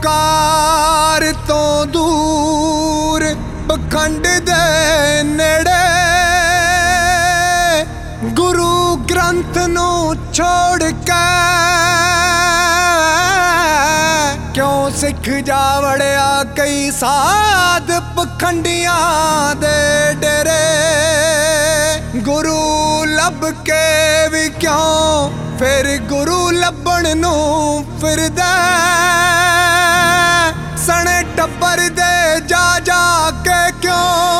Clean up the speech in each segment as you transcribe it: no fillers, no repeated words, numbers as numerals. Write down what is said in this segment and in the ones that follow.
ਹੰਕਾਰ ਤੋਂ ਦੂਰ ਪਖੰਡ ਦੇ ਨੇੜੇ ਗੁਰੂ ਗ੍ਰੰਥ ਨੂੰ ਛੋੜ ਕੇ ਕਿਉਂ ਸਿੱਖ ਜਾ ਵੜਿਆ ਕਈ ਸਾਧ ਪਖੰਡੀਆਂ ਦੇ ਡੇਰੇ। ਗੁਰੂ ਲੱਭ ਕੇ ਵੀ ਕਿਉਂ ਫਿਰ ਗੁਰੂ ਲੱਭਣ ਨੂੰ ਫਿਰਦਾ। ਸਣੇ ਟੱਬਰ ਦੇ ਜਾ ਜਾ ਕੇ ਕਿਉਂ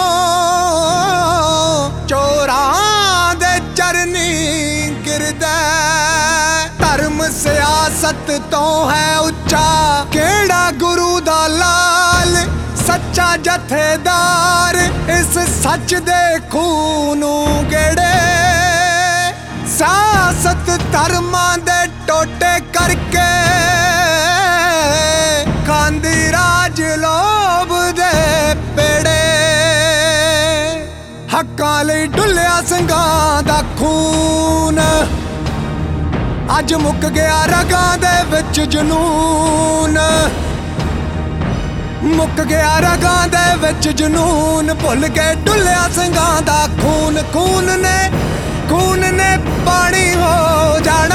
ਚੋਰਾਂ ਦੇ ਚਰਨੀ ਗਿਰਦਾ। ਧਰਮ ਸਿਆਸਤ ਤੋਂ ਹੈ ਉੱਚਾ ਕਿਹੜਾ ਗੁਰੂ ਦਾ ਲਾਲ ਸੱਚਾ ਜਥੇਦਾਰ ਇਸ ਸੱਚ ਦੇ ਖੂਨ ਨੂੰ ਗੇੜੇ। ਸਿਆਸਤ ਧਰਮਾਂ ਦੇ ਟੋਟੇ ਕਰਕੇ ਖਾਂਦੀ ਰਾਜ ਲੋਭ ਦੇ ਪੇੜੇ। ਹੱਕਾਂ ਲਈ ਡੁੱਲਿਆ ਸਿੰਘਾਂ ਦਾ ਖੂਨ ਅੱਜ ਮੁੱਕ ਗਿਆ ਰਗਾਂ ਦੇ ਵਿੱਚ ਜਨੂਨ। ਮੁੱਕ ਗਿਆ ਰਗਾਂ ਦੇ ਵਿੱਚ ਜਨੂਨ ਭੁੱਲ ਕੇ ਡੁੱਲਿਆ ਸਿੰਘਾਂ ਦਾ ਖੂਨ। ਖੂਨ ਨੇ ਪਾਣੀ ਹੋ ਜਾਣਾ।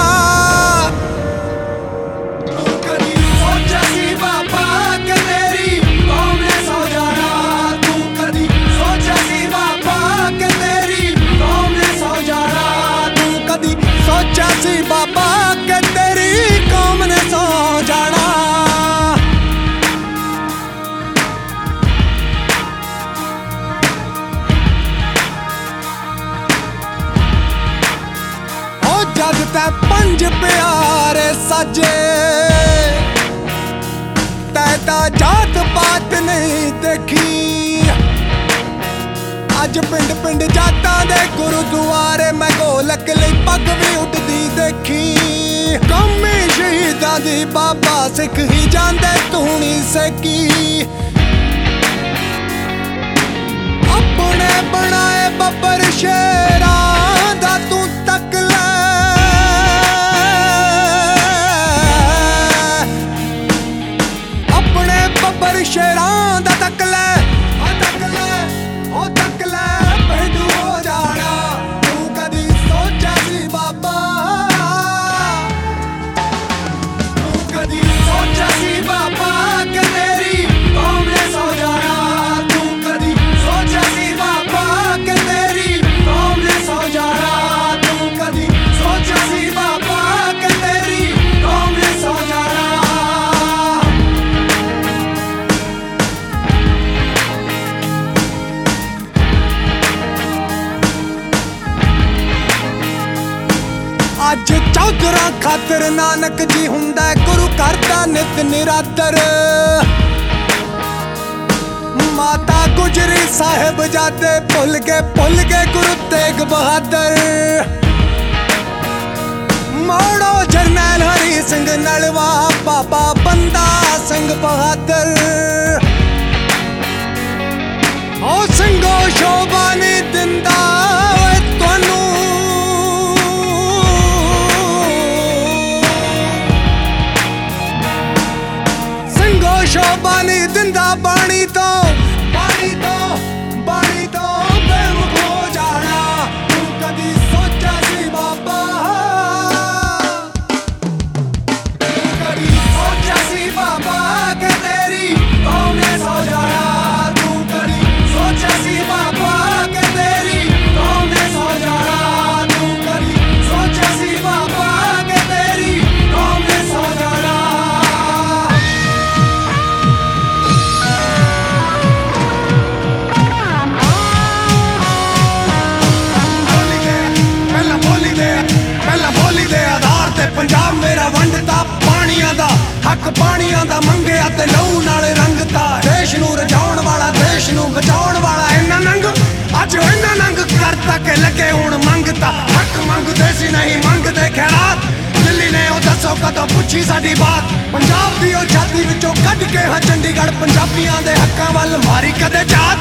ਕਦੀ ਸੋਚਿਆ ਸੀ ਬਾਬਾ ਕਿ ਤੇਰੀ ਕੌਮ ਨੇ ਸੌ ਜਾਣਾ। ਤੂੰ ਕਦੀ ਸੋਚਿਆ ਸੀ ਬਾਬਾ ਕਿ ਤੇਰੀ ਕੌਮ ਨੇ ਸੌ ਜਾਣਾ। ਤੂੰ ਕਦੀ ਸੋਚਿਆ ਸੀ ਬਾਬਾ ਕਿ ਤੇਰੀ ਕੌਮ ਨੇ ਸੌ ਜਾਣਾ। ਜਦ ਤੈ ਪੰਜ ਪਿਆਰੇ ਸਾਜੇ ਤੈ ਤਾਂ ਜਾਤ ਪਾਤ ਨਹੀਂ ਦੇਖੀ। ਅੱਜ ਪਿੰਡ ਪਿੰਡ ਜਾਤਾਂ ਦੇ ਗੁਰਦੁਆਰੇ ਮੈਂ ਗੋਲਕ ਲਈ ਪੱਗ ਵੀ ਉੱਡਦੀ ਦੇਖੀ। ਕੌਮੀ ਸ਼ਹੀਦਾਂ ਦੀ ਬਾਬਾ ਸਿੱਖ ਹੀ ਜਾਂਦੇ ਧੂਣੀ ਸੇਕੀ। ਆਪਣੇ ਬਣਾਏ ਬੱਬਰ ਸ਼ੇਰਾਂ ਦਾ ਤੂੰ ਤੱਕ ਲੈ। ਬੱਬਰ ਸ਼ੇਰਾਂ ਦਾ ਤੱਕ ਲੈ ਉਹ ਤੱਕ ਲੈ ਪੈਂਡੂ ਹੋ ਜਾਣਾ। ਤੂੰ ਕਦੀ ਸੋਚਿਆ ਸੀ ਬਾਬਾ ਤੂੰ ਕਦੀ ਸੋਚਿਆ ਸੀ ਬਾਬਾ ਕਿ ਤੇਰੀ ਕੌਮ ਨੇ ਸੌ ਜਾਣਾ। ਤੂੰ ਕਦੀ ਸੋਚਿਆ ਸੀ ਬਾਬਾ ਕਿ ਤੇਰੀ ਕੌਮ ਨੇ ਸੌ ਜਾਣਾ। ਤੂੰ ਕਦੀ ਸੋਚਿਆ ਸੀ ਬਾਬਾ ਕਿ ਤੇਰੀ ਕੌਮ ਨੇ ਸੌ ਜਾਣਾ। ਅੱਜ ਚੌਧਰਾਂ ਖਾਤਰ ਨਾਨਕ ਜੀ ਹੁੰਦਾ ਗੁਰੂ ਘਰ ਦਾ ਨਿਤ ਨਿਰਾਦਰ। ਮਾਤਾ ਗੁਜਰੀ ਸਾਹਿਬ ਜਾਦੇ ਭੁੱਲ ਗਏ ਗੁਰੂ ਤੇਗ ਬਹਾਦਰ। ਮੋੜੋ ਜਰਨੈਲ ਹਰੀ ਸਿੰਘ ਨਲਵਾ ਬਾਬਾ ਬੰਦਾ ਸਿੰਘ ਬਹਾਦਰ। ਉਹ ਸਿੰਘੋ ਸ਼ੋਭਾ ਨਹੀਂ ਦਿੰਦਾ ਓਏ ਤੁਹਾਨੂੰ। ਸ਼ੋਭਾ ਨਹੀਂ ਦਿੰਦਾ ਬਾਣੀ ਤੋਂ ਬੇਮੁਖ ਹੋ ਜਾਣਾ। ਤੂੰ ਕਦੀ ਸੋਚਿਆ ਸੀ ਬਾਬਾ ਤੂੰ ਕਦੀ ਸੋਚਿਆ ਸੀ ਬਾਬਾ ਕਿ ਤੇਰੀ ਕੌਮ ਨੇ ਸੌ ਜਾਣਾ। ਤੂੰ ਕਦੀ ਸੋਚਿਆ ਸੀ ਬਾਬਾ ਕਿ ਤੇਰੀ ਕੌਮ ਨੇ ਸੌ ਜਾਣਾ। ਤੂੰ ਕਦੀ ਸੋਚਿਆ ਸੀ ਬਾਬਾ ਕਿ ਤੇਰੀ ਕੌਮ ਨੇ ਸੌ ਜਾਣਾ। ਪੰਜਾਬ ਮੇਰਾ ਵੰਡਤਾ ਪਾਣੀਆਂ ਦਾ ਹੱਕ ਪਾਣੀਆਂ ਦਾ ਮੰਗਿਆ ਤੇ ਲਹੂ ਨਾਲ ਰੰਗਤਾ। ਦੇਸ਼ ਨੂੰ ਰਜਾਉਣ ਵਾਲਾ ਦੇਸ਼ ਨੂੰ ਬਚਾਉਣ ਵਾਲਾ ਇਹਨਾਂ ਨੰਗ ਅੱਜ ਇਹਨਾਂ ਨੰਗ ਕਰਤਾ ਕਿ ਲੱਗੇ ਹੁਣ ਮੰਗਤਾ। ਹੱਕ ਮੰਗਦੇ ਸੀ ਨਹੀਂ ਮੰਗਦੇ ਖੈਰਾਤ। ਦਿੱਲੀ ਨੇ ਉਹ ਦੱਸੋ ਕਦੋਂ ਪੁੱਛੀ ਸਾਡੀ ਬਾਤ। ਪੰਜਾਬ ਦੀ ਉਹ ਛਾਤੀ ਵਿੱਚੋਂ ਕੱਢ ਕੇ ਹਾਂ ਚੰਡੀਗੜ੍ਹ ਪੰਜਾਬੀਆਂ ਦੇ ਹੱਕਾਂ ਵੱਲ ਮਾਰੀ ਕਦੇ ਝਾਤ।